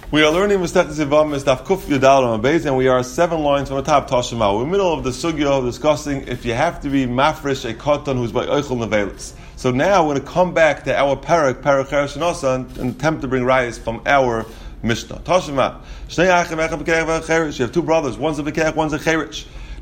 We are learning Masechet Zivam, Daf Kuf Yudal on Beis, and we are 7 lines from the top Tashima. We're in the middle of the sugya of discussing if you have to be mafresh a katan who's by Eichel Nevelis. So now we're going to come back to our parak Cheresh Nasa, and attempt to bring rayas from our Mishnah. Tashima. You have two brothers, one's a Bekech, one's a Cheresh.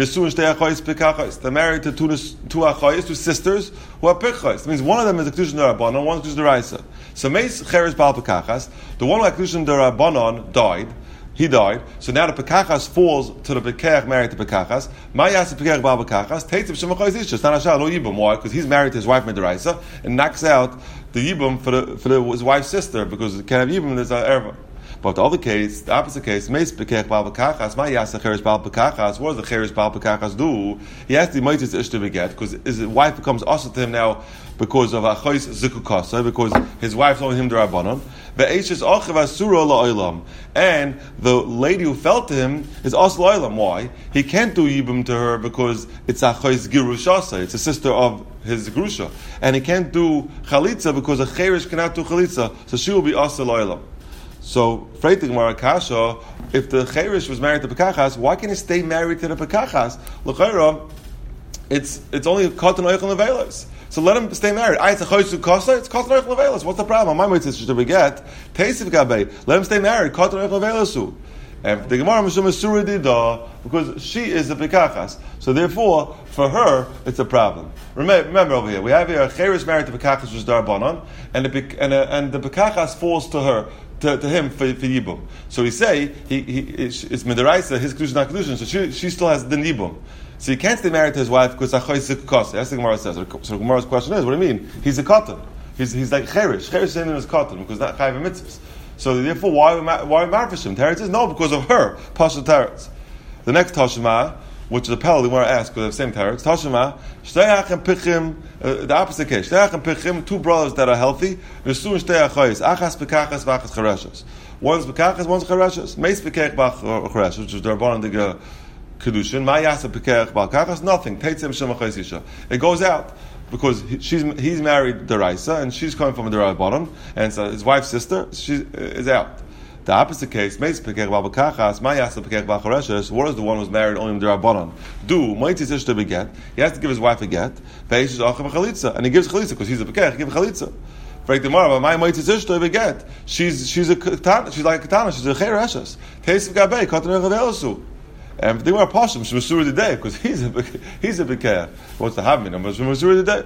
They're married to two achayis, two sisters, who are pichayis. That means one of them is a kedushin derabanan, one is kedushin deraisa. So meis cheres bal pekachas. The one like kedushin derabanan died. He died. So now the pekachas falls to the pekach married to pekachas. Mayas pekach bal pekachas. Teitzim shemachayis isha. Tanashal no yibum. Why? Because he's married to his wife deraisa and knocks out the yibum for his wife's sister, because it can't have yibum. There's an erva. But the other case, the opposite case, meis pekech bal pekachas, ma yas cheres bal pekachas. What does the cheres bal pekachas do? He has the mitzvah ish to beget, because his wife becomes also to him now because of achos zikukasa, because his wife's only him derabanan. Ve'eshes achiv asura la'olam, and the lady who fell to him is also la'olam. Why? He can't do yibum to her because it's achos girushasa. It's a sister of his grusha, and he can't do chalitza because a cheres cannot do chalitza, so she will be also la'olam. So, Freit Gemara Kasha, if the Cheresh was married to Pekachas, why can't he stay married to the Pekachas? L'chayra, it's only Katan Oichel Nevelos. So let him stay married. It's a Choysu Kasa, it's Katan Oichel Nevelos. What's the problem? My mitzvah is to beget. Teisiv Gabei, let him stay married. Katan Oichel Nevelosu. And the Gemara Mishum is Suridida, because she is the Pekachas. So therefore, for her, it's a problem. Remember over here, we have here a Cheresh married to Pekachas, which is Darbanan, and the Pekachas falls to her. To him for Yibum. So we say it's Midaraisa, his Kedushin not Kedushin, so she still has the Yibum. So he can't stay married to his wife because Achoy Zikukos. That's what Gemara says. So Gemara's question is, what do you mean? He's a Katan. He's like Cheresh. Cheresh is saying him as Katan because not Chayv mitzvahs. So therefore, why marriage him? Teretz says no, because of her. Pasha Teretz. The next Tashima, which is a Pel, they want to ask because they have the same Teretz. Tashima, Shteyach and Pichim, the opposite case. Shteyach and Pichim, two brothers that are healthy. Nesun Shteyach Choyes, Achas Pekachas, Vachas Chareshas. One's Pekachas, one's Chareshas. Meis Pekach Bach Chareshas, which is Darbanan the Kedushin. Mayasa Pekach Bal Kachas, nothing. Teitzim Shem Choyes Isha. It goes out because he's married Deraisa and she's coming from a Darbanan, and so his wife's sister is out. The opposite case, Meis Pekech Bal Pekachas, Mayasa Pekech Bal Choreshes. What is the one who's married only in Derabanan? Do Moitzis Ish to beget. He has to give his wife a get. Ve'eshes Achav Chalitza, and he gives Chalitza because he's a Pekech. He gives Chalitza. Frank Demar, but my Moitzis Ish to beget. She's a katana. She's like a katana. She's a Chereshes. Teisiv Gabei Katan Echadelasu. And they were Pashim Shmasur the day because he's a Pekech. What's the having? But Shmasur the day.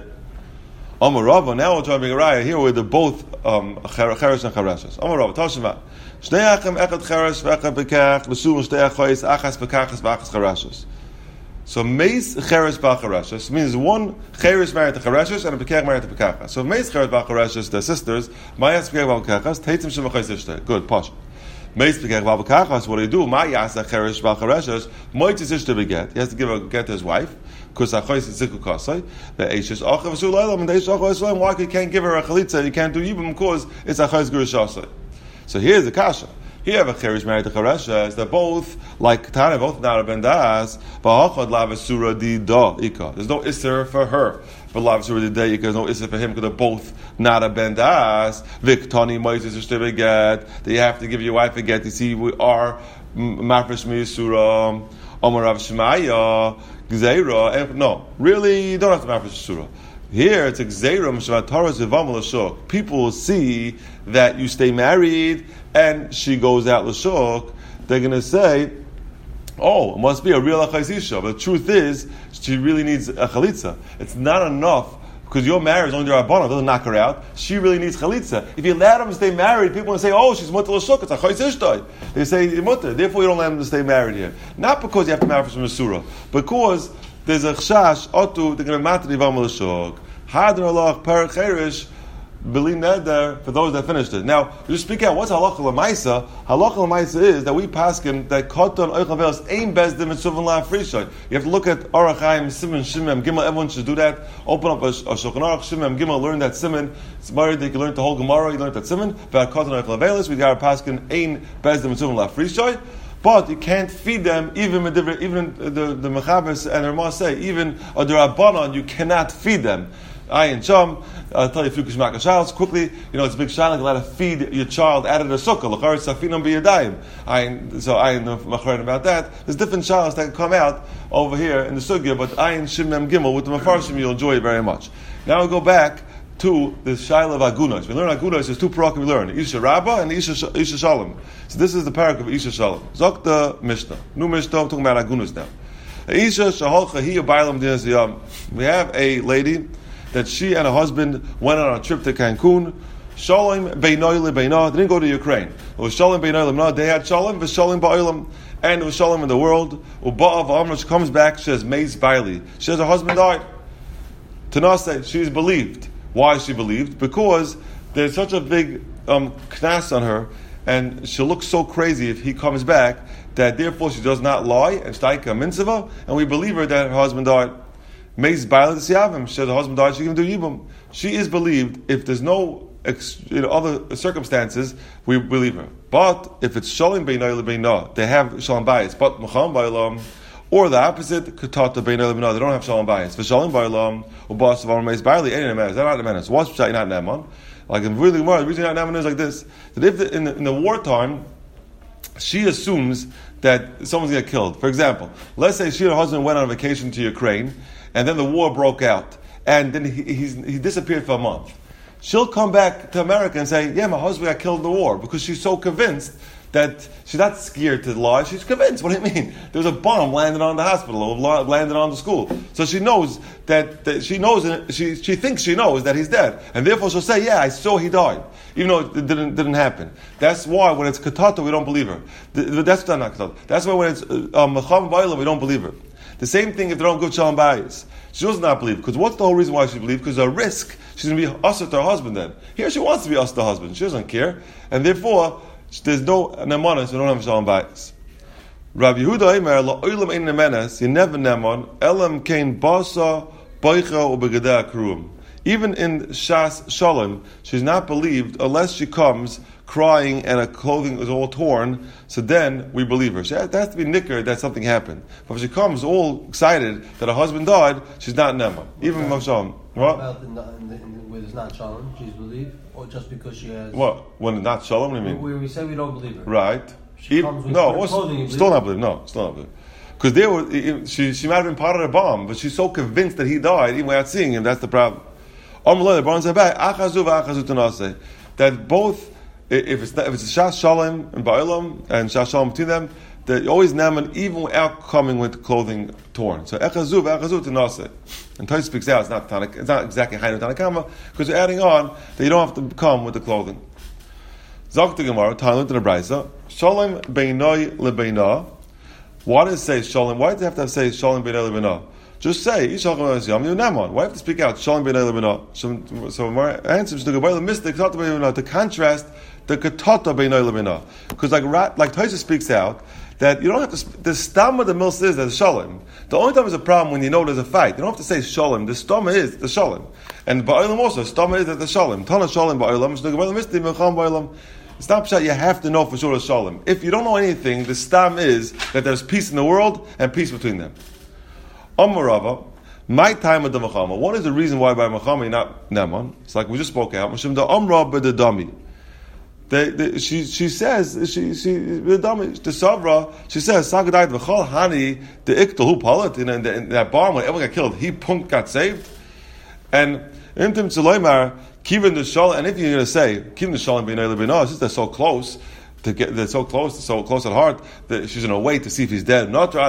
Amar Rava. Now we're trying to bring a raya here where they're both Cheresh and Chereshes. Amar Rava. Tashima. Shnei achem echad cheresh v'echad pekach v'sum shtei achoyes achas pekachas v'achas chereshes. So meis cheresh b'achareshes means one cheresh married to chereshes and a pekach married to pekachas. So meis cheresh b'achareshes, their sisters, mayas pekach b'achareshes, teitzim shem achoyes ishtei. Good, posh. Meis pekach b'achareshes, what do you do? Mayas cheresh b'achareshes, moitzis ishtei beget. He has to give a get to his wife because achoyes is ziku kasai. The eishes achav v'sul leilam and the eishes achoyes leilam. Why you can't give her a chalitza? You can't do yibum because it's achoyes gurushasai. So here's the kasha. Here have a cheresh married to chereshes. They're both like Tana, both nara ben das. Ba'achad lavasura di da ika. There's no isser for her, but lavasura di da ika. There's no isser for him because they're both nara ben das. Viktani moises ishte get. They have to give your wife a get. You see, we are mafresh miyisura. Omar Rav Shemaya gzeira. No, really, you don't have to mafresh surah. Here it's a gzeirum shemataras v'vam l'shuk. People will see that you stay married and she goes out l'shuk. They're going to say, "Oh, it must be a real achayzisha." But the truth is, she really needs a chalitza. It's not enough because your marriage is only the rabbanon doesn't knock her out. She really needs chalitza. If you let them stay married, people will say, "Oh, she's mutter l'shuk." It's a chayzishtay. They say mutter. Therefore, you don't let them to stay married here. Not because you have to marry from a surah, because there's a chashash otu they're going to matter the v'am l'shuk. Hadar Allah per cheresh b'li neder for those that finished it. Now, just speak out. What's halacha l'maisa? Halacha l'maisa is that we paskin that katan oichel velos ain bezdim and suvan la frishay. You have to look at Orach Chaim, Siman, Shimon, Gimel. Everyone should do that. Open up a Shulchan Aruch, Shimon, Gimel. Learn that Siman. It's married that you learn the whole Gemara. You learn that Siman. But katan oichel velos, we got our paskin ain bezdim and suvan la frishay. But you can't feed them, even the Mechaber and Ramah say, even a Derabanan, you cannot feed them. Ayin Sham. I'll tell you a few Kishmak Shals quickly. It's a big shayla, allowed to feed your child out of the sukkah. L'char safinam b'yadayim. So ayin machron about that. There's different shaylas that come out over here in the sugya, but ayin shimem gimel with the mafarshim you'll enjoy it very much. Now we go back to the shayla of agunos. We learn agunos. There's two parakim we learn: Isha Rabbah and Isha Shalom. So this is the parak of Isha Shalom. Zok the Mishnah. New Mishnah. I'm talking about agunos now. Isha Shaholcha Hi Bailam Dinas Yam. We have a lady that she and her husband went on a trip to Cancun. Shalom Beinoy LeBeina. They didn't go to Ukraine. It was Shalom Beinoy LeBeina. They had Shalom v'Shalom Ba'ilam, and it was Shalom in the world. Uba'av Amr. She comes back. She has Meis Bailey. She has her husband died. Tanase. She's believed. Why is she believed? Because there's such a big knas on her, and she'll look so crazy if he comes back that therefore she does not lie and shtaika mitzvah, and we believe her that her husband died. Meis Bailey Siyavim. She says her husband died. She can do yibum. She is believed if there's no other circumstances. We believe her. But if it's shalom beinay lebeina, they have shalom bayis. But macham bailam, or the opposite, katata beinay lebeina, they don't have shalom bayis. For shalom bailam, ubas of Meis Bailey, any menace. They're not the menace. What's pshat not neman? Like in really more, the reason not neman is like this: that if in the wartime, she assumes that someone's going to get killed. For example, let's say she and her husband went on vacation to Ukraine, and then the war broke out, and then he disappeared for a month. She'll come back to America and say, yeah, my husband got killed in the war, because she's so convinced that she's not scared to lie, she's convinced. What do you mean? There was a bomb landed on the hospital, or landed on the school. So she knows that she knows, she thinks she knows that he's dead. And therefore she'll say, yeah, I saw he died, even though it didn't happen. That's why when it's katata, we don't believe her. That's not katata. That's why when it's macham vayla, we don't believe her. The same thing if they don't give shalom bayis. She does not believe. Because what's the whole reason why she believes? Because a risk, she's going to be usher to her husband then. Here she wants to be usher to her husband. She doesn't care. And therefore, there's no nemanah, so we don't have shalom bayis. Rabbi Yehuda Eimer, la'olam ein nemenes, you never neman, elam kein basa, baicha, u'begedeh akruim. Even in Shas Shalom, she's not believed unless she comes crying and her clothing is all torn, so then we believe her. She has to be nicker that something happened. But if she comes all excited that her husband died, she's not Nema. Even Shalom. What about where it's not Shalom, she's believed? Or just because she has... What? When it's not Shalom, what do you mean? Where we say we don't believe her. Right. She comes with clothing, still not believe. No, still not believe. Because she might have been part of the bomb, but she's so convinced that he died, even without seeing him, that's the problem. That both, if it's a Shas Shalom and Ba'ilam and Shas Shalom between them, they always naman even without coming with clothing torn. So echazu t'nase. And Tais speaks out. It's not exactly Hainu Tanakama because we're adding on that you don't have to come with the clothing. Zok the Gemara, Tanut and Abraisa, Shalom beinoi lebeina. Why does it say Shalom? Why does it have to say Shalom beinoi lebeina? Just say Ishach Yam Naman. Why have to speak out Shalom beinoi lebeina? So my answer is to go to contrast the Ketata beinoi lebeina. Because like Taisa speaks out that you don't have to. The stam of the mills is that Shalom. The only time there's a problem when you know there's a fight. You don't have to say Shalom. The stam is the Shalom, and Ba'ilam also stam is that the Shalom. Tana Shalom Ba'ilam. It's not pshat you have to know for sure it's Shalom. If you don't know anything, the stam is that there's peace in the world and peace between them. Amarava, my time of the Machama. What is the reason why by Machama you're not Neman? It's like we just spoke out. Mashim the Amra the dummy. She says the dummy the Savra. She says Sagadai v'chol hani the iktal hu palat in that bomb when everyone got killed. He punk got saved, and intim tzoloimar kivin the shal. And if you're going to say kivin the shal and b'nei lebina, since they're so close. They're so close at heart that she's going to wait to see if he's dead.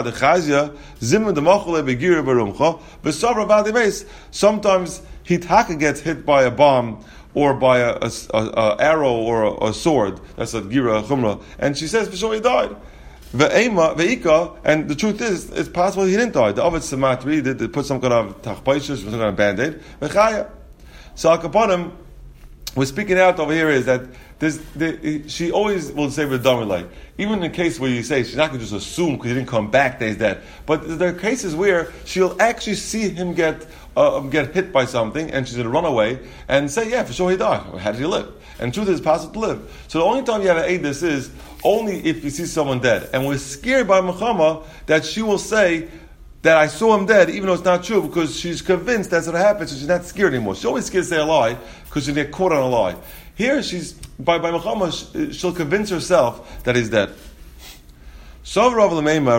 Sometimes Hitaka gets hit by a bomb or by a arrow or a sword. That's a gira chumra, and she says for sure he died. And the truth is, it's possible he didn't die. The Ovid Samatri they put some kind of tachpaishus, some kind of band-aid. So Akaponim, we're speaking out over here is that she always will say with Damilay, even in case where you say she's not going to just assume because he didn't come back that he's dead. But there are cases where she'll actually see him get hit by something and she's going to run away and say, yeah, for sure he died. How did he live? And truth is, it's possible to live. So the only time you have to aid this is only if you see someone dead. And we're scared by Muhammad that she will say that I saw him dead, even though it's not true, because she's convinced that's what happened, so she's not scared anymore. She's always scared to say a lie, because she'll get caught on a lie. Here, she's, by Mechama, she'll convince herself that he's dead. Some Rava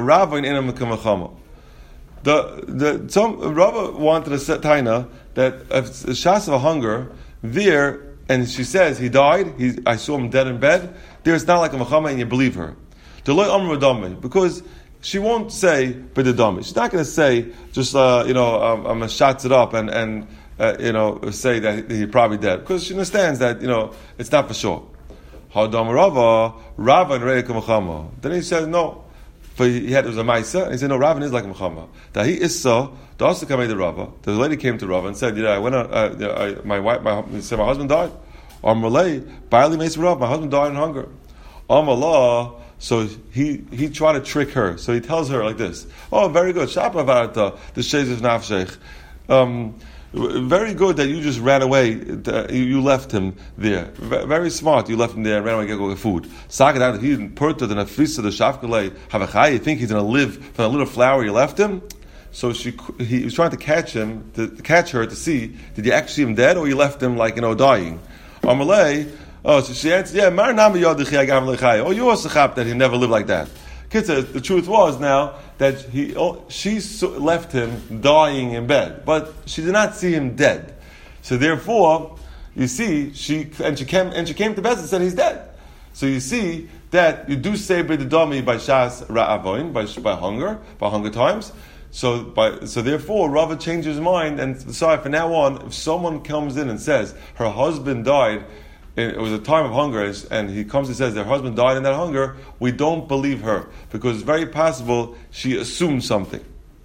wanted to set Taina that if it's a shas of hunger, there, and she says he died, I saw him dead in bed, there it's not like a Mechama and you believe her. Because she won't say b'dedami. She's not going to say just I'm gonna shots it up and say that he's probably dead, because she understands that it's not for sure. Hadam Rava and Reika Mechama. Then he says no. But it was a Maisa, and he said no. Rava is like a Mechama. That he is so. The also came to Rava. The lady came to Rava and said, I went on. My husband died. Malay, barely makes Rava. My husband died in hunger. Allah. So he tried to trick her. So he tells her like this: oh, very good. Shapa varata the sheiz of nafshech. Very good that you just ran away. You left him there. Very smart. You left him there and ran away to get food. Sakad he didn't purta the nafrisa the shafkalei havachai. You think he's going to live from the little flower you left him? So he was trying to catch her to see, did you actually see him dead or you left him dying? Amalei. Oh, so she answered, yeah, Maranami Yodich Yagam Lechai. Oh, you also chap that he never lived like that. Kitza, the truth was now that she left him dying in bed, but she did not see him dead. So therefore, you see, she came to bed and said he's dead. So you see that you do say b'dedami by shas ra'avoin, by hunger times. So therefore, Rava changed his mind and decided from now on, if someone comes in and says her husband died, it was a time of hunger, and he comes and says their husband died in that hunger, we don't believe her, because it's very possible she assumed something.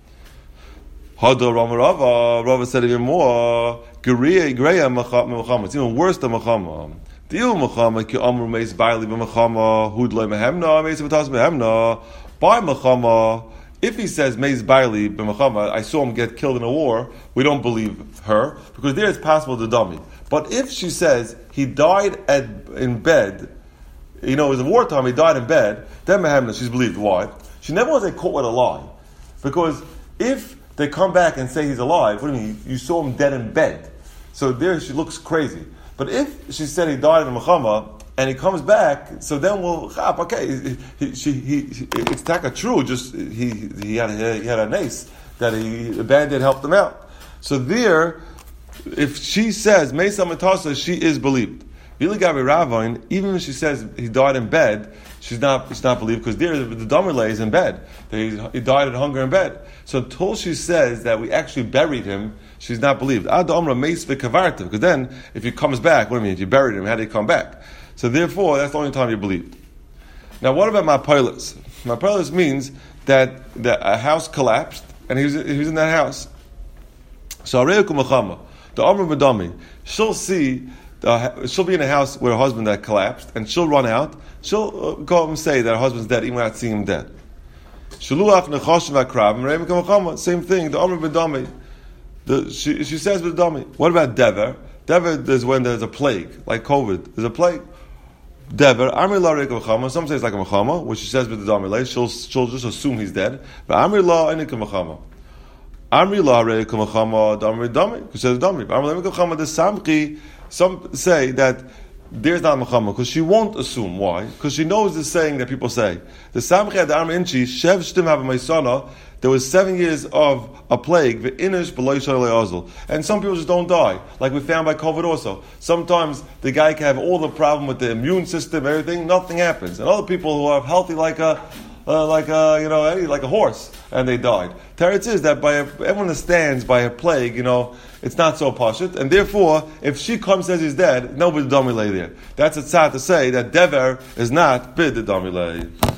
Rava said even more, it's even worse than Mechama. By Mechama, if he says Meiz Bailey b'Mechama, I saw him get killed in a war, we don't believe her, because there it's possible to dummy. But if she says he died in bed, it was a wartime, he died in bed, then Mehemna, she's believed. Why? She never wants to get caught with a lie. Because if they come back and say he's alive, what do you mean? You saw him dead in bed. So there she looks crazy. But if she said he died in Mechama, and he comes back, so then we'll chap. Okay, it's taka true. Just he had a nace that the bandit helped him out. So there, if she says Mesa Matasa, she is believed. Even if she says he died in bed, she's not believed, because there the Damirle is in bed. He died of hunger in bed. So until she says that we actually buried him, she's not believed. Because then, if he comes back, what do you mean? If you buried him, how did he come back? So therefore, that's the only time you believed. Now, what about Mapilas? Mapilas means that a house collapsed, and he was in that house. So Areuku Mechama, the Amr Madami, she'll be in a house where her husband had collapsed, and she'll run out. She'll go and say that her husband's dead, even without seeing him dead. Shaluach Nechoshev Akrav, Areuku Mechama, same thing. The Amr Madami, she says Madami. What about Dever? Dever is when there's a plague, like COVID. There's a plague. Dever, Amri la reika mechama. Some say it's like a mechama, which she says with the damilei. She'll just assume he's dead. But Amri la enika mechama. Amri la reika mechama. Damri dami. Who says dami? Amri la reika mechama. The samchi. Some say that there's not mechama because she won't assume. Why? Because she knows the saying that people say. The samchi at the Amri inchi shev shtim have a meisana. There was 7 years of a plague, and some people just don't die, like we found by COVID also. Sometimes the guy can have all the problem with the immune system, everything, nothing happens. And other people who are healthy like a horse, and they died. Teretz is that everyone understands by a plague, it's not so pashut, and therefore, if she comes and says he's dead, nobody domilei there. That's a tzad to say that dever is not bid the domilei.